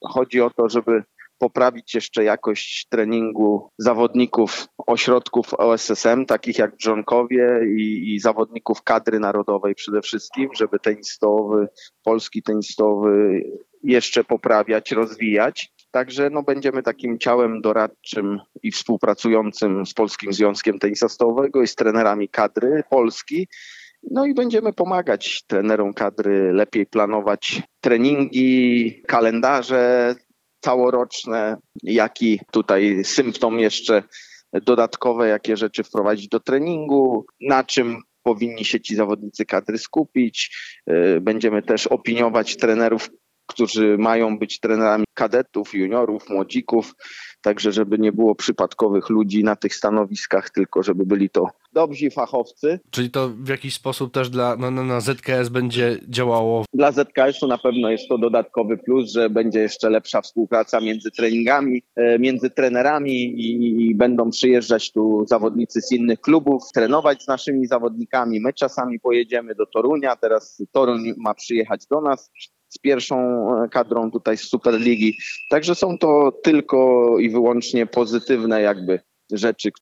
chodzi o to, żeby poprawić jeszcze jakość treningu zawodników ośrodków OSSM, takich jak Brzonkowie i zawodników kadry narodowej przede wszystkim, żeby tenis stołowy, polski tenis stołowy jeszcze poprawiać, rozwijać. Także będziemy takim ciałem doradczym i współpracującym z Polskim Związkiem Tenisa Stołowego i z trenerami kadry Polski. I będziemy pomagać trenerom kadry lepiej planować treningi, kalendarze całoroczne, jaki tutaj symptom jeszcze dodatkowe, jakie rzeczy wprowadzić do treningu, na czym powinni się ci zawodnicy kadry skupić. Będziemy też opiniować trenerów, którzy mają być trenerami kadetów, juniorów, młodzików, także żeby nie było przypadkowych ludzi na tych stanowiskach, tylko żeby byli to dobrzy fachowcy. Czyli to w jakiś sposób też na ZKS będzie działało? Dla ZKS-u na pewno jest to dodatkowy plus, że będzie jeszcze lepsza współpraca między treningami, między trenerami i będą przyjeżdżać tu zawodnicy z innych klubów, trenować z naszymi zawodnikami. My czasami pojedziemy do Torunia, teraz Toruń ma przyjechać do nas z pierwszą kadrą tutaj z Superligi. Także są to tylko i wyłącznie pozytywne rzeczy,